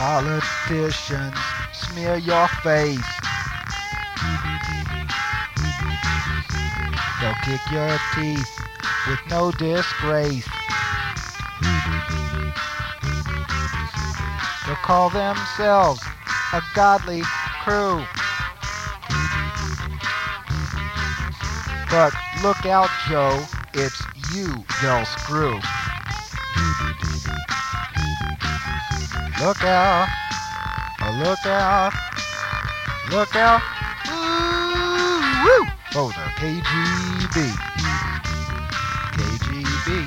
Politicians smear your face. They'll kick your teeth with no disgrace. They'll call themselves a godly crew. But look out, Joe, it's you they'll screw. Look out, look out, look out, woo, for the KGB. KGB.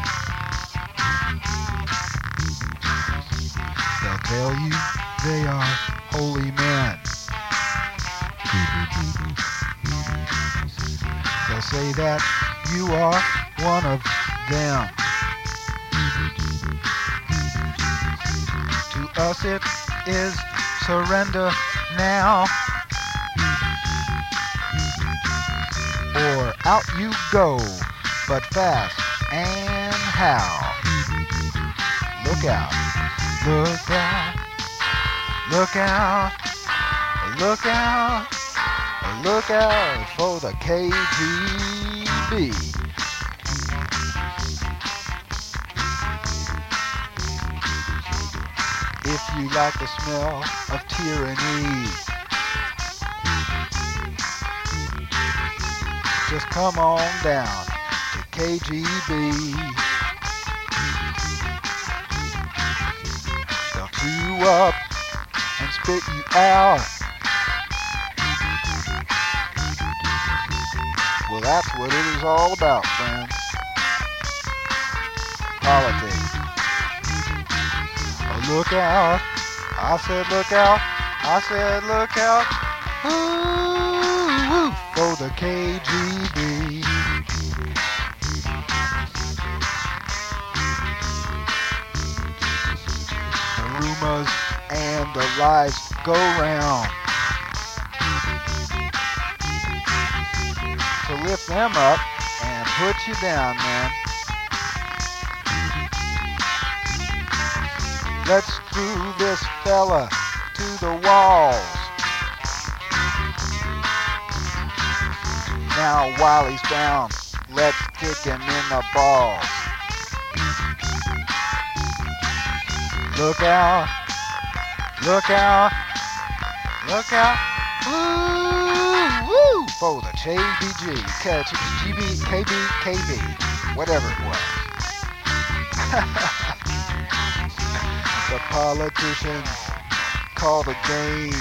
They'll tell you they are holy men. They'll say that you are one of them. To us it is surrender now, or out you go, but fast and how. Look out, look out, look out, look out, look out for the KGB. If you like the smell of tyranny, just come on down to KGB. They'll chew you up and spit you out. Well, that's what it is all about, friends. Politics. Oh, look out. I said look out. I said look out. Ooh, for the KGB. The rumors and the lies go round. To lift them up and put you down, man. Let's screw this fella to the walls. Now while he's down, let's kick him in the balls. Look out, look out, look out, woo, for the KBG, KB, whatever it was. The politicians call the game.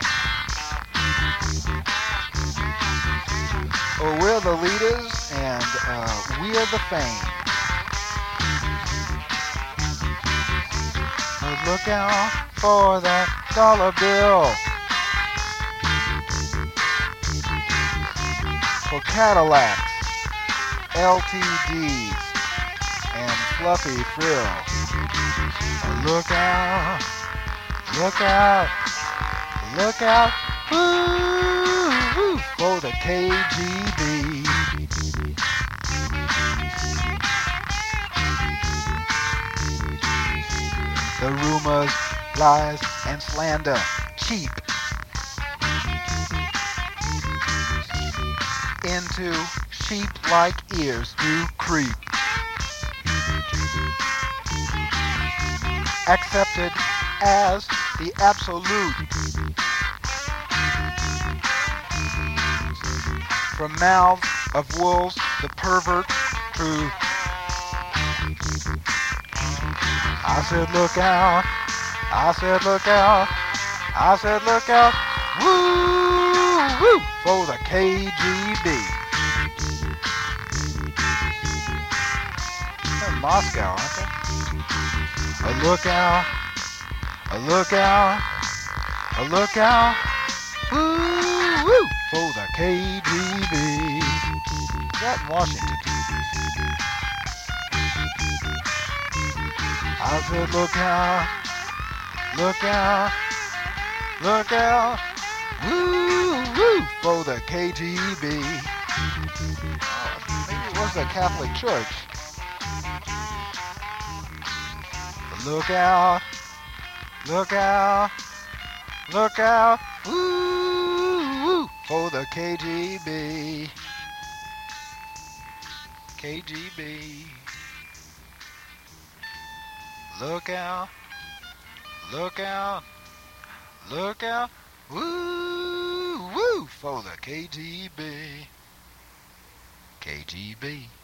Oh, we're the leaders and we're the fame. But look out for that dollar bill. For Cadillacs, LTDs, and fluffy frill. Look out, look out, look out, ooh, for the KGB. The rumors, lies, and slander, cheap. Into sheep-like ears do creep. Accepted as the absolute. From mouths of wolves, the pervert truth. I said look out, I said look out, I said look out, woo, for the KGB. They're in Moscow, aren't they? Look out, look out, look out, woo, for the KGB. Is that in Washington? I said look out, look out, look out, woo, for the KGB. Maybe it was the Catholic Church. Look out, Look out, look out, woo, for the KGB. KGB. Look out, look out, look out, woo, for the KGB. KGB.